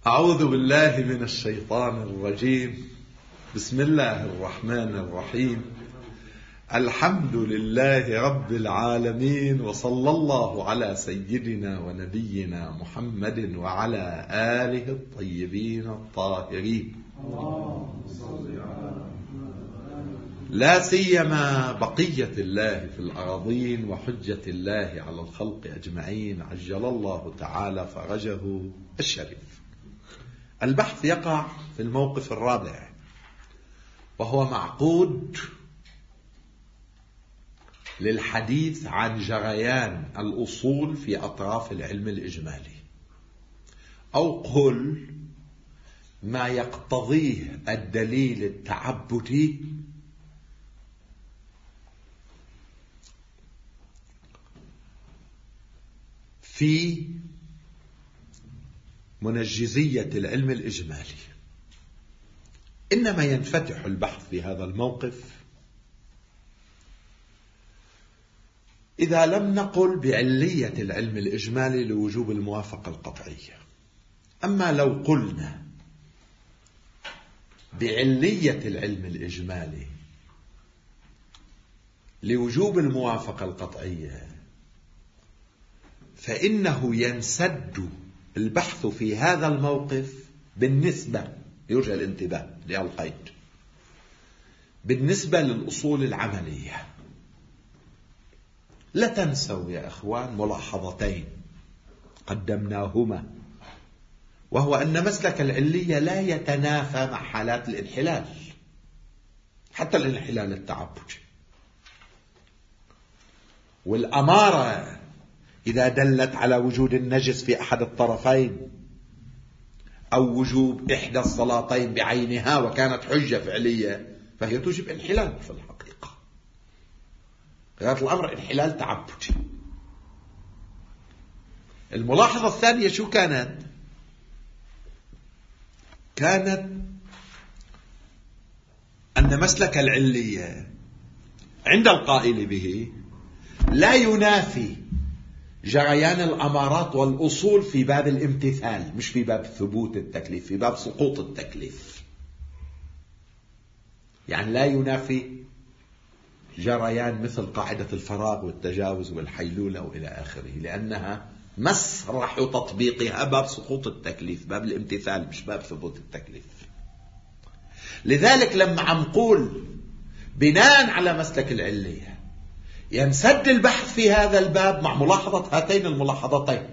أعوذ بالله من الشيطان الرجيم. بسم الله الرحمن الرحيم. الحمد لله رب العالمين، وصلى الله على سيدنا ونبينا محمد وعلى آله الطيبين الطاهرين، لا سيما بقية الله في الأراضين وحجة الله على الخلق أجمعين، عجل الله تعالى فرجه الشريف. البحث يقع في الموقف الرابع، وهو معقود للحديث عن جريان الأصول في أطراف العلم الإجمالي، أو قل ما يقتضيه الدليل التعبدي في منجزية العلم الإجمالي. إنما ينفتح البحث في هذا الموقف إذا لم نقل بعلية العلم الإجمالي لوجوب الموافقة القطعية. أما لو قلنا بعلية العلم الإجمالي لوجوب الموافقة القطعية، فإنه ينسد البحث في هذا الموقف بالنسبة، يرجى الانتباه للقيد، بالنسبة للأصول العملية. لا تنسوا يا أخوان ملاحظتين قدمناهما، وهو أن مسلك العلية لا يتنافى مع حالات الانحلال، حتى الانحلال التعبدي. والأمارة إذا دلت على وجود النجس في أحد الطرفين أو وجوب إحدى الصلاتين بعينها وكانت حجة فعلية، فهي توجب انحلال في الحقيقة. غاية الأمر انحلال تعبدي. الملاحظة الثانية شو كانت؟ كانت أن مسلك العلية عند القائل به لا ينافي جريان الأمارات والأصول في باب الامتثال، مش في باب ثبوت التكليف، في باب سقوط التكليف. يعني لا ينافي جريان مثل قاعدة الفراغ والتجاوز والحيلولة وإلى آخره، لأنها مسرح تطبيقها باب سقوط التكليف، باب الامتثال، مش باب ثبوت التكليف. لذلك لما عم نقول بناء على مسلك العلية ينسد البحث في هذا الباب مع ملاحظة هاتين الملاحظتين،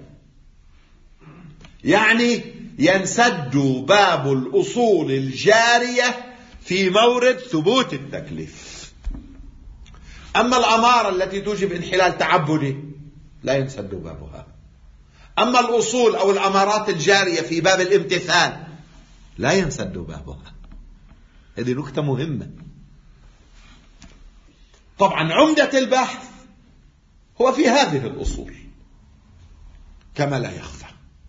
يعني ينسد باب الأصول الجارية في مورد ثبوت التكليف. أما الأمارة التي توجب انحلال تعبدي لا ينسد بابها. أما الأصول أو الأمارات الجارية في باب الامتثال لا ينسد بابها. هذه نكتة مهمة. طبعا عمدة البحث هو في هذه الأصول كما لا يخفى،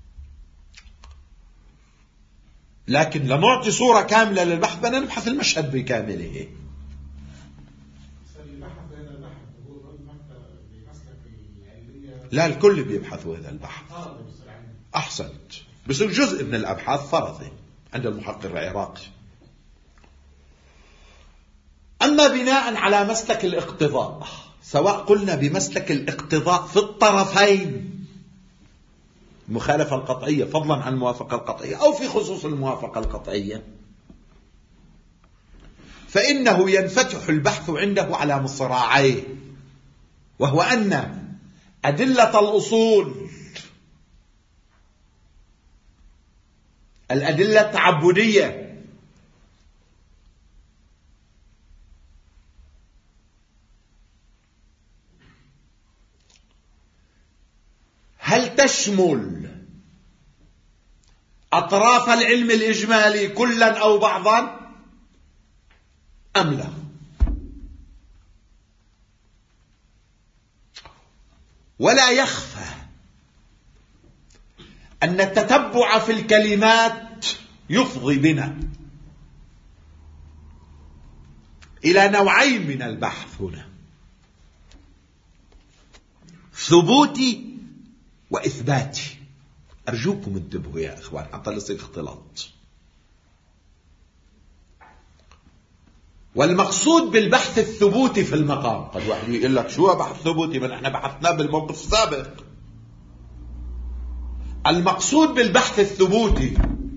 لكن لنعطي صورة كاملة للبحث بدنا نبحث المشهد بكامله. لا، الكل بيبحثوا هذا البحث. أحسنت، بس جزء من الأبحاث فرضي عند المحقق العراقي. أما بناء على مسلك الاقتضاء، سواء قلنا بمسلك الاقتضاء في الطرفين المخالفة القطعية فضلا عن الموافقة القطعية، أو في خصوص الموافقة القطعية، فإنه ينفتح البحث عنده على مصراعيه، وهو أن أدلة الأصول، الأدلة التعبدية، هل تشمل أطراف العلم الإجمالي كلا أو بعضا أم لا؟ ولا يخفى أن التتبع في الكلمات يفضي بنا إلى نوعين من البحث هنا: ثبوتي وإثباتي. أرجوكم انتبهوا يا إخوان حتى لا يصير اختلاط. والمقصود بالبحث الثبوتي في المقام، قد واحد يقول لك شو بحث ثبوتي؟ من احنا بحثناه بالموقف السابق. المقصود بالبحث الثبوتي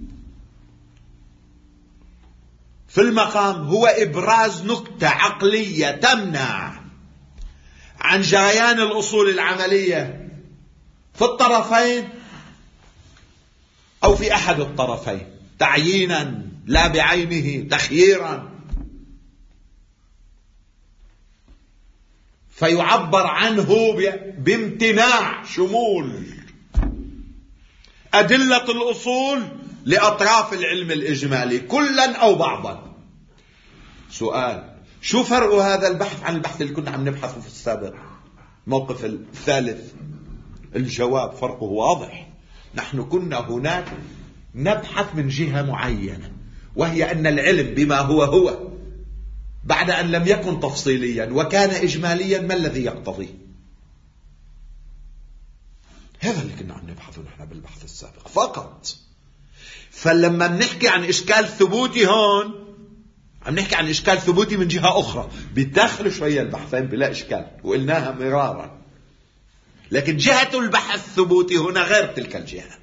في المقام هو إبراز نكتة عقلية تمنع عن جريان الأصول العملية في الطرفين أو في أحد الطرفين تعيينا لا بعينه، تخييرا، فيعبر عنه بامتناع شمول أدلة الأصول لأطراف العلم الإجمالي كلا أو بعضا. سؤال: شو فرق هذا البحث عن البحث اللي كنا عم نبحثه في السابق؟ موقف الثالث. الجواب فرقه واضح. نحن كنا هناك نبحث من جهة معينة، وهي أن العلم بما هو بعد أن لم يكن تفصيليا وكان إجماليا ما الذي يقتضيه. هذا اللي كنا عم نبحثه نحن بالبحث السابق فقط. فلما بنحكي عن إشكال ثبوتي هون عم نحكي عن إشكال ثبوتي من جهة أخرى بيدخل شوية البحثين بلا إشكال، وقلناها مرارا، لكن جهة البحث الثبوتي هنا غير تلك الجهة.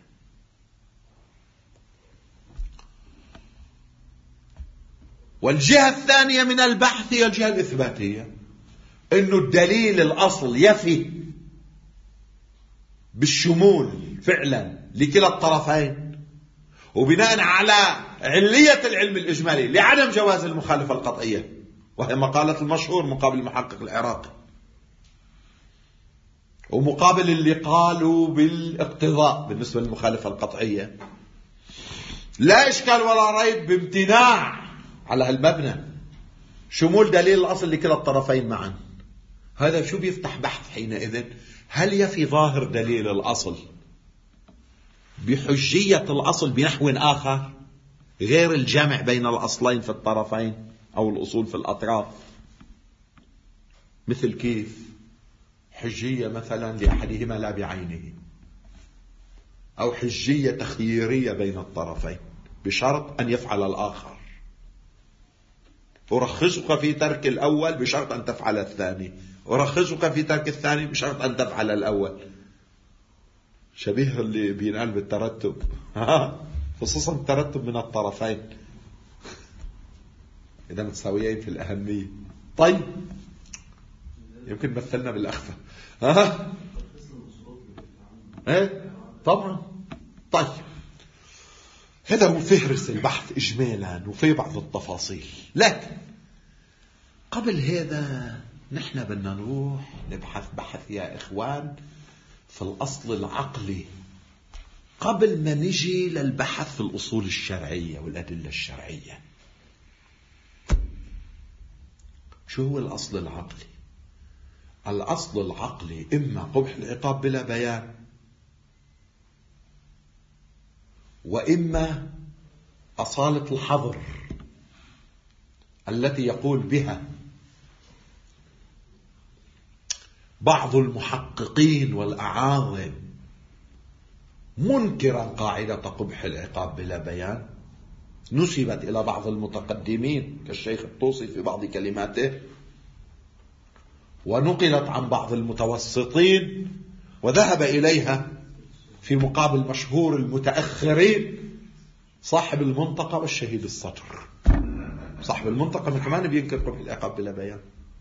والجهة الثانية من البحث هي الجهة الإثباتية، إنه الدليل الأصل يفي بالشمول فعلا لكلا الطرفين، وبناء على علية العلم الإجمالي لعدم جواز المخالفة القطعية، وهي مقالة المشهور مقابل المحقق العراقي، ومقابل اللي قالوا بالاقتضاء بالنسبة للمخالفة القطعية. لا إشكال ولا ريب بامتناع على هالمبنى شمول دليل الأصل لكلا الطرفين معا. هذا شو بيفتح بحث حينئذ؟ هل يفي ظاهر دليل الأصل بحجية الأصل بنحو آخر غير الجمع بين الأصلين في الطرفين أو الأصول في الأطراف؟ مثل كيف؟ حجية مثلا لأحدهما لا بعينه، أو حجية تخييرية بين الطرفين بشرط أن يفعل الآخر. أرخصك في ترك الأول بشرط أن تفعل الثاني، أرخصك في ترك الثاني بشرط أن تفعل الأول. شبيه اللي بينقال بالترتب، خصوصا الترتب من الطرفين إذا متساويين في الأهمية. طيب يمكن مثلنا بالأخفى. ايه طبعا. طيب هذا هو فهرس البحث إجمالا، وفي بعض التفاصيل، لكن قبل هذا نحن بدنا نروح نبحث بحث يا إخوان في الأصل العقلي قبل ما نجي للبحث في الأصول الشرعية والأدلة الشرعية. شو هو الأصل العقلي؟ الأصل العقلي إما قبح العقاب بلا بيان، وإما أصالة الحظر التي يقول بها بعض المحققين والأعاظم منكرا قاعدة قبح العقاب بلا بيان، نسبت إلى بعض المتقدمين كالشيخ الطوسي في بعض كلماته، ونقلت عن بعض المتوسطين، وذهب إليها في مقابل مشهور المتأخرين صاحب المنطقة والشهيد الصدر. صاحب المنطقة كمان بينكر قبح العقاب بلا بيان.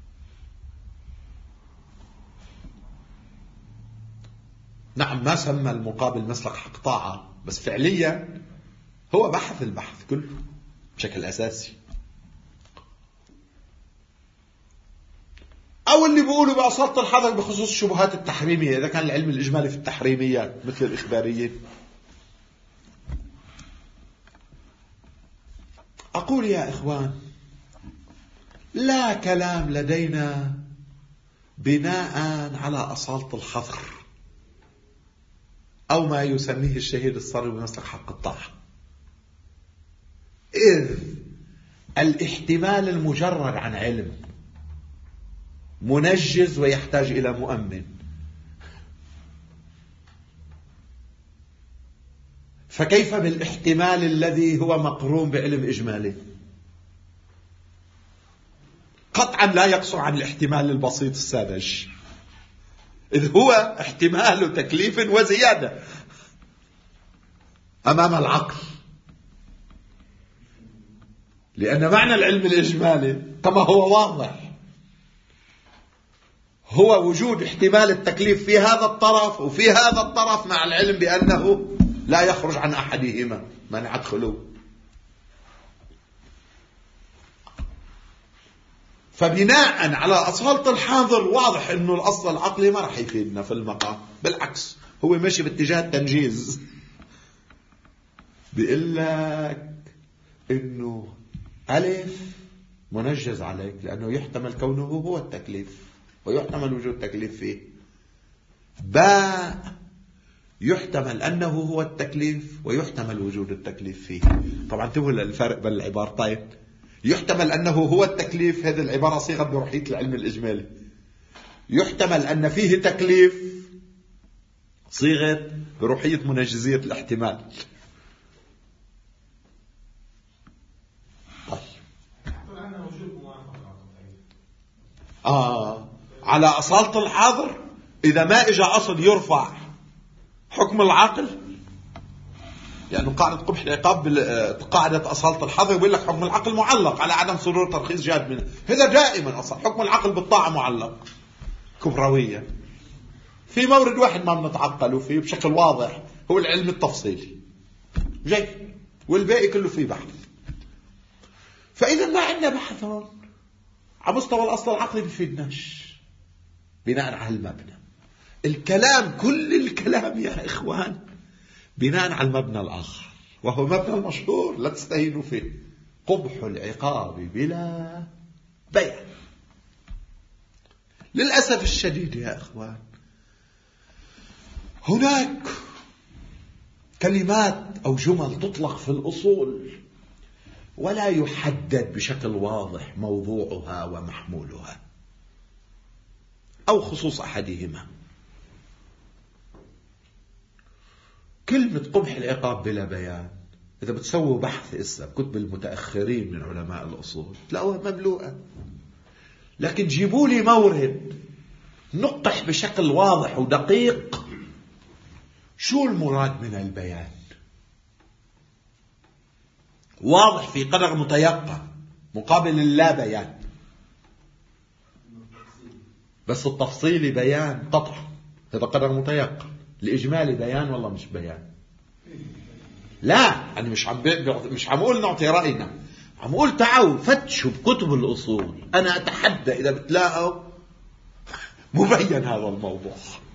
نعم ما سمى المقابل مسلك حق طاعة، بس فعليا هو بحث البحث كله بشكل أساسي. أو اللي بيقولوا بأصالة الحظر بخصوص الشبهات التحريمية إذا كان العلم الإجمالي في التحريميات مثل الإخباريين. أقول يا إخوان لا كلام لدينا بناء على أصالة الحظر أو ما يسميه الشهيد الصري بمسلك حق الطاعة، إذ الاحتمال المجرد عن علم منجز ويحتاج إلى مؤمن. فكيف بالاحتمال الذي هو مقرون بعلم إجمالي؟ قطعا لا يقصر عن الاحتمال البسيط الساذج، إذ هو احتمال تكليف وزيادة أمام العقل. لأن معنى العلم الإجمالي كما هو واضح هو وجود احتمال التكليف في هذا الطرف وفي هذا الطرف، مع العلم بأنه لا يخرج عن أحدهما منع خلو. فبناء على أصالة الحاضر واضح أنه الأصل العقلي ما راح يفيدنا في المقام، بالعكس هو ماشي باتجاه التنجيز. بيقول لك أنه ألف منجز عليك لأنه يحتمل كونه هو التكليف ويحتمل وجود تكليف فيه. باء يحتمل أنه هو التكليف ويحتمل وجود التكليف فيه. طبعا انتبهوا للفرق بين العبارتين. يحتمل أنه هو التكليف، هذه العبارة صيغة بروحية العلم الإجمالي. يحتمل أن فيه تكليف، صيغة بروحية منجزية الاحتمال. على أصالة الحاضر إذا ما إجا أصل يرفع حكم العقل، لأنه قاعدة قبح العقاب قاعدة أصالة الحاضر يقول لك حكم العقل معلق على عدم صدور ترخيص جاد منه. هذا دائما أصلا حكم العقل بالطاعة معلق كبروية. في مورد واحد ما بنتعقله فيه بشكل واضح هو العلم التفصيلي جاي، والباقي كله فيه بحث. فإذا ما عندنا بحث هون على مستوى الأصل العقلي بيفيدناش بناء على المبنى. الكلام كل الكلام يا إخوان بناء على المبنى الآخر، وهو مبنى المشهور لا تستهينوا فيه: قبح العقاب بلا بيان. للأسف الشديد يا إخوان هناك كلمات أو جمل تطلق في الأصول ولا يحدد بشكل واضح موضوعها ومحمولها أو خصوص أحدهما. كلمة قبح العقاب بلا بيان إذا بتسووا بحث إسا كتب المتأخرين من علماء الأصول تلاقوها مملوءة، لكن جيبوا لي مورد نقح بشكل واضح ودقيق شو المراد من البيان، واضح في قدر متيقن مقابل اللا بيان. بس التفصيلي بيان قطع، هذا قدر متيقن. الإجمالي بيان والله مش بيان. لا أنا مش عم أقول نعطي رأينا، عم أقول تعالوا فتشوا بكتب الأصول. أنا أتحدى إذا بتلاقوا مبين هذا الموضوع.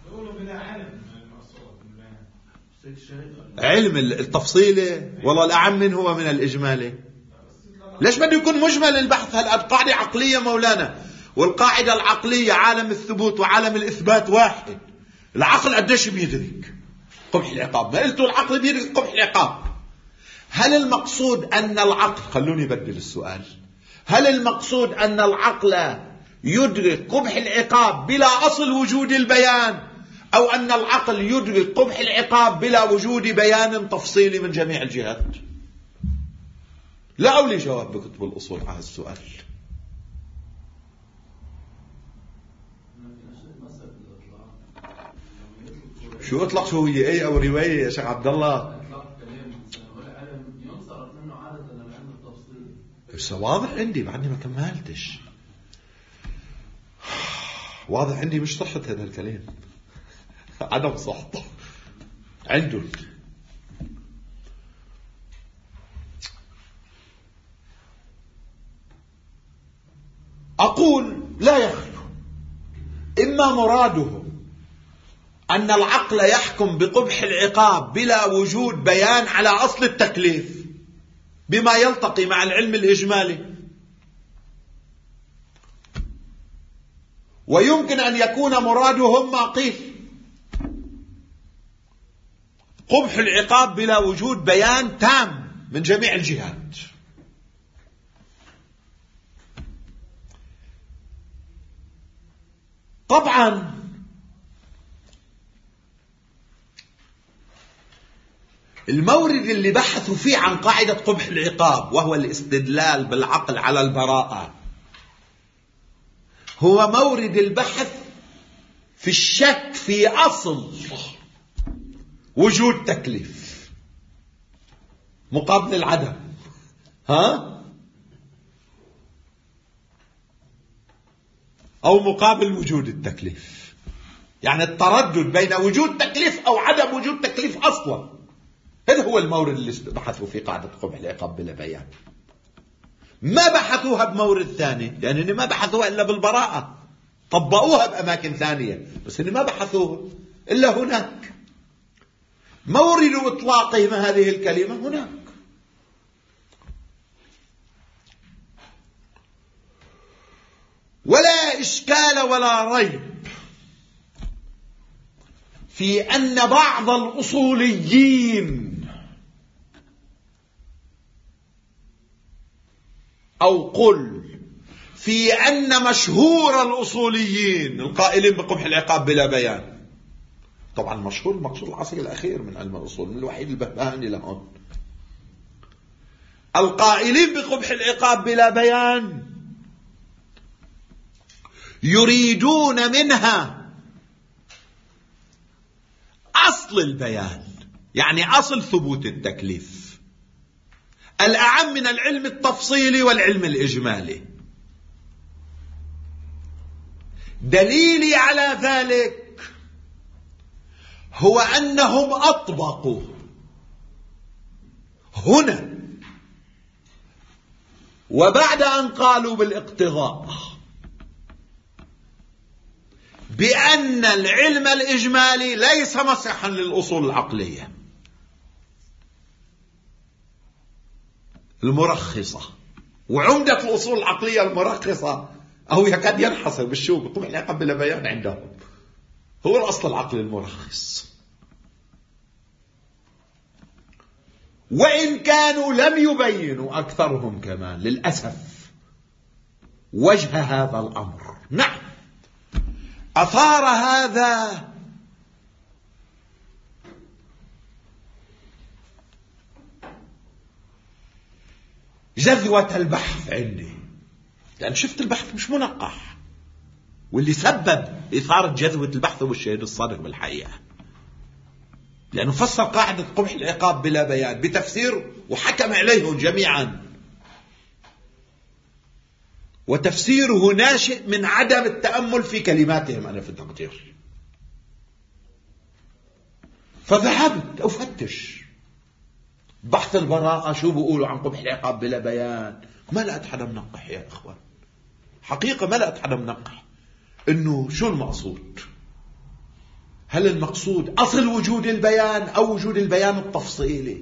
علم التفصيلي والله الأعم من هو من الإجمالي. ليش بده يكون مجمل البحث؟ هل قاعدة عقلية مولانا، والقاعدة العقلية عالم الثبوت وعالم الإثبات واحد. العقل قديش بيدرك قبح العقاب؟ ما قلتوا العقل بيدرك قبح العقاب. هل المقصود أن العقل، خلوني بدل السؤال، هل المقصود أن العقل يدرك قبح العقاب بلا أصل وجود البيان، أو أن العقل يدرك قبح العقاب بلا وجود بيان تفصيلي من جميع الجهات؟ لا أولي جواب بكتب الأصول على السؤال. شو اطلق شو هي ايه او رواية يا شيخ عبد الله؟ بس واضح عندي بعدني ما كملتش. واضح عندي مش صحة هذا الكلام، عدم صحته عندهم. أقول لا يخلو إما مرادهم أن العقل يحكم بقبح العقاب بلا وجود بيان على أصل التكليف بما يلتقي مع العلم الإجمالي، ويمكن أن يكون مرادهم ما قيل: قبح العقاب بلا وجود بيان تام من جميع الجهات. طبعا المورد اللي بحثوا فيه عن قاعدة قبح العقاب وهو الاستدلال بالعقل على البراءة هو مورد البحث في الشك في أصل وجود تكليف مقابل العدم. أو مقابل وجود التكليف، يعني التردد بين وجود تكليف أو عدم وجود تكليف أصلا. هذا هو المورد اللي بحثوا في قاعدة قبح العقاب بلا بيان. ما بحثوها بمورد ثاني لأنني ما بحثوها إلا بالبراءة، طبقوها بأماكن ثانية بس إني ما بحثوها إلا هناك. مورد إطلاقهم هذه الكلمة هناك. ولا إشكال ولا ريب في أن بعض الأصوليين أو قل في أن مشهور الأصوليين القائلين بقبح العقاب بلا بيان، طبعا مشهور المقصود العصر الأخير من علم الأصول من الوحيد البهبهاني لهون، القائلين بقبح العقاب بلا بيان يريدون منها أصل البيان، يعني أصل ثبوت التكليف الأعم من العلم التفصيلي والعلم الإجمالي. دليلي على ذلك هو أنهم أطبقوا هنا وبعد أن قالوا بالاقتضاء بأن العلم الإجمالي ليس مسحا للأصول العقلية المرخصة، وعمدة الأصول العقلية المرخصة أو يكاد ينحصر بالشو بقبح العقاب بلا بيان عندهم هو الأصل العقلي المرخص. وإن كانوا لم يبينوا أكثرهم كمان للأسف وجه هذا الأمر. نعم أثار هذا جذوة البحث عندي، لأن شفت البحث مش منقح، واللي سبب إثارة جذوة البحث هو الشهيد الصادق بالحقيقة، لأنه فسر قاعدة قبح العقاب بلا بيان بتفسير وحكم عليهم جميعا، وتفسيره ناشئ من عدم التأمل في كلماتهم أنا في التقدير. فذهبت أفتش بحث البراءة شو بيقولوا عن قبح العقاب بلا بيان، ما لقيت حدا منقح يا إخوان، حقيقة ما لقيت حدا منقح إنه شو المقصود. هل المقصود أصل وجود البيان أو وجود البيان التفصيلي؟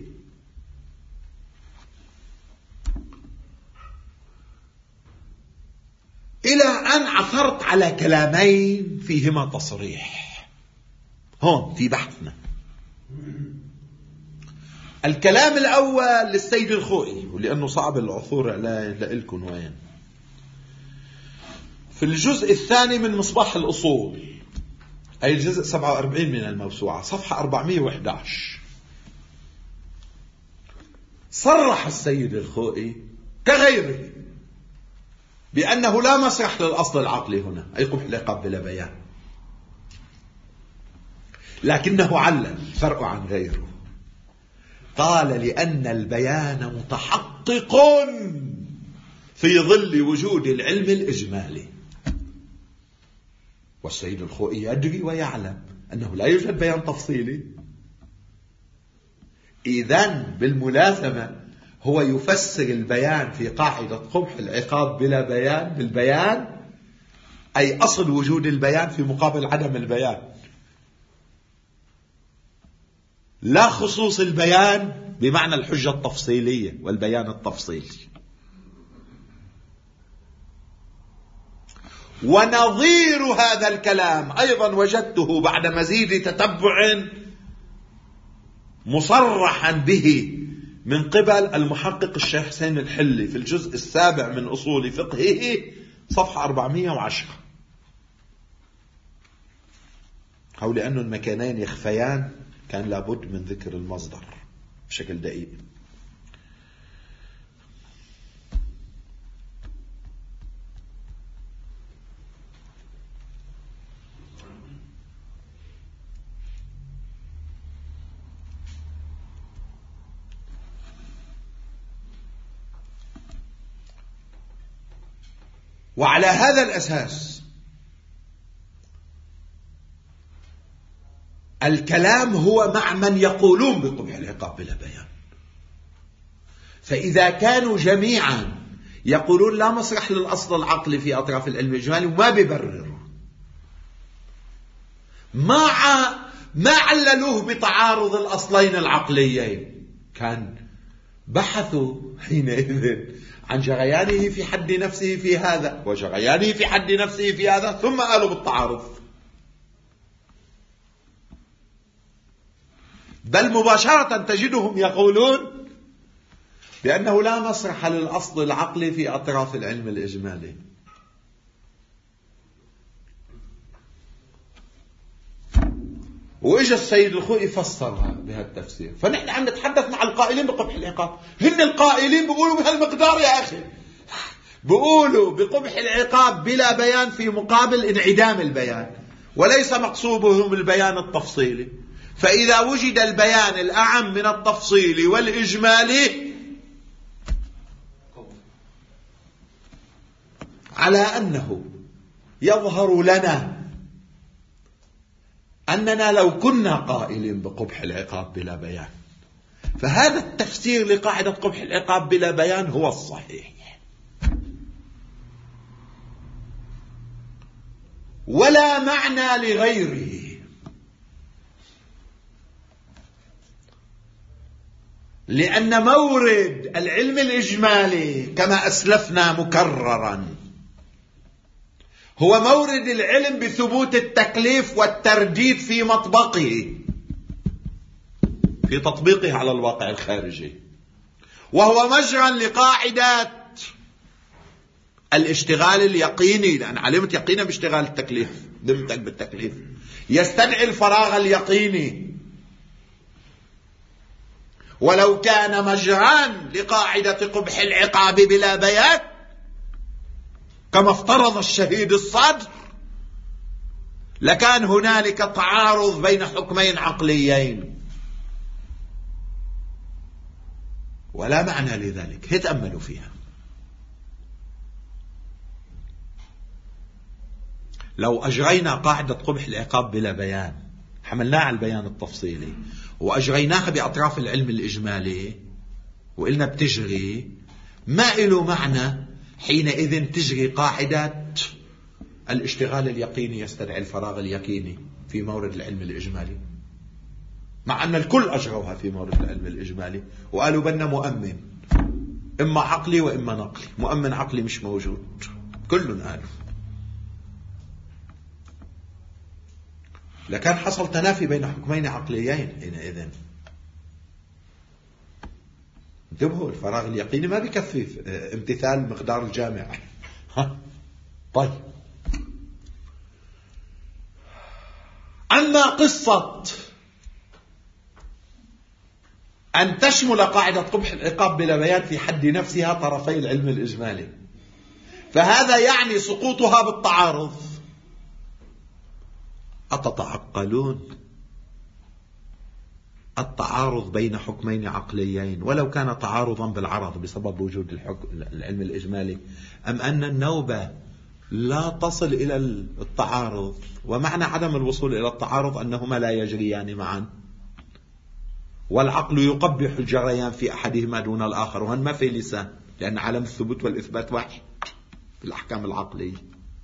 إلى أن عثرت على كلامين فيهما تصريح هون في بحثنا. الكلام الأول للسيد الخوئي، ولأنه صعب العثور عليه لإلكم وين، في الجزء الثاني من مصباح الأصول، أي الجزء 47 من الموسوعة، صفحة 411. صرح السيد الخوئي كغيره بأنه لا مسرح للأصل العقلي هنا، أي قبح العقاب بلا بيان، لكنه علل فرق عن غيره. قال لأن البيان متحقق في ظل وجود العلم الإجمالي. والسيد الخوئي يدري ويعلم أنه لا يوجد بيان تفصيلي، إذن بالملازمة هو يفسر البيان في قاعدة قبح العقاب بلا بيان بالبيان، أي أصل وجود البيان في مقابل عدم البيان، لا خصوص البيان بمعنى الحجة التفصيلية والبيان التفصيلي. ونظير هذا الكلام أيضا وجدته بعد مزيد تتبع مصرحا به من قبل المحقق الشيخ حسين الحلي في الجزء 7 من أصول فقهه، صفحة 410. أو لأن المكانين يخفيان كان لابد من ذكر المصدر. بشكل دقيق. وعلى هذا الأساس الكلام هو مع من يقولون بقبح العقاب بلا بيان. فإذا كانوا جميعا يقولون لا مسرح للأصل العقلي في أطراف العلم الإجمالي وما بيبرروا، ما عللوه بتعارض الأصلين العقليين، كان بحثوا حينئذ عن جريانه في حد نفسه في هذا وجريانه في حد نفسه في هذا، ثم قالوا بالتعارض. بل مباشرة تجدهم يقولون بأنه لا مسرح للأصل العقلي في أطراف العلم الإجمالي. وإجا السيد الخوئي فسرها بهالتفسير. فنحن عم نتحدث مع القائلين بقبح العقاب، هن القائلين بيقولوا بهالمقدار يا أخي، بيقولوا بقبح العقاب بلا بيان في مقابل انعدام البيان، وليس مقصودهم البيان التفصيلي. فإذا وجد البيان الأعم من التفصيل والإجمالي على أنه يظهر لنا أننا لو كنا قائلين بقبح العقاب بلا بيان فهذا التفسير لقاعدة قبح العقاب بلا بيان هو الصحيح، ولا معنى لغيره. لأن مورد العلم الإجمالي كما أسلفنا مكررا هو مورد العلم بثبوت التكليف والترديد في مطبقه، في تطبيقه على الواقع الخارجي، وهو مجرى لقاعدة الاشتغال اليقيني، لأن علمت يقينا باشتغال التكليف، ذمتك بالتكليف يستدعي الفراغ اليقيني. ولو كان مجران لقاعدة قبح العقاب بلا بيان كما افترض الشهيد الصدر لكان هنالك تعارض بين حكمين عقليين، ولا معنى لذلك. تأملوا فيها. لو أجرينا قاعدة قبح العقاب بلا بيان، حملناها على البيان التفصيلي وأجريناها بأطراف العلم الإجمالي وقلنا بتجري، ما إله معنى حينئذ تجري قاعدة الاشتغال اليقيني يستدعي الفراغ اليقيني في مورد العلم الإجمالي، مع أن الكل أجروها في مورد العلم الإجمالي وقالوا بنا مؤمن إما عقلي وإما نقلي، مؤمن عقلي مش موجود، كل قالوا. لكان حصل تنافي بين حكمين عقليين حينئذ. انتبهوا، الفراغ اليقيني ما بيكفي امتثال مقدار الجامع. طيب، أما قصة أن تشمل قاعدة قبح العقاب بلا بيان في حد نفسها طرفي العلم الإجمالي، فهذا يعني سقوطها بالتعارض. أتتعقلون التعارض بين حكمين عقليين ولو كان تعارضا بالعرض بسبب وجود العلم الإجمالي، أم أن النوبة لا تصل إلى التعارض، ومعنى عدم الوصول إلى التعارض أنهما لا يجريان معا، والعقل يقبح الجريان في أحدهما دون الآخر، وهن ما في لسان، لأن عالم الثبوت والإثبات واحد في الأحكام العقلية.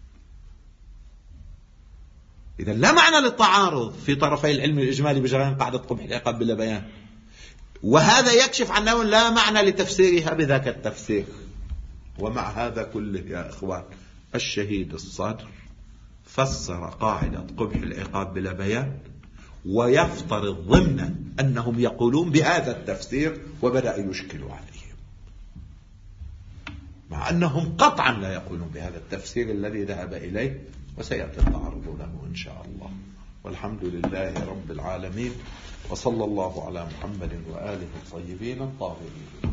إذا لا معنى للتعارض في طرفي العلم الإجمالي بجريان قاعدة قبح العقاب بلا بيان، وهذا يكشف عنه لا معنى لتفسيرها بذاك التفسير. ومع هذا كله يا إخوان، الشهيد الصدر فسر قاعدة قبح العقاب بلا بيان ويفترض ضمنا أنهم يقولون بهذا التفسير، وبدأ يشكلوا عليهم، مع أنهم قطعا لا يقولون بهذا التفسير الذي ذهب إليه، وسيأتي التعرض له إن شاء الله. والحمد لله رب العالمين، وصلى الله على محمد وآله الطيبين الطاهرين.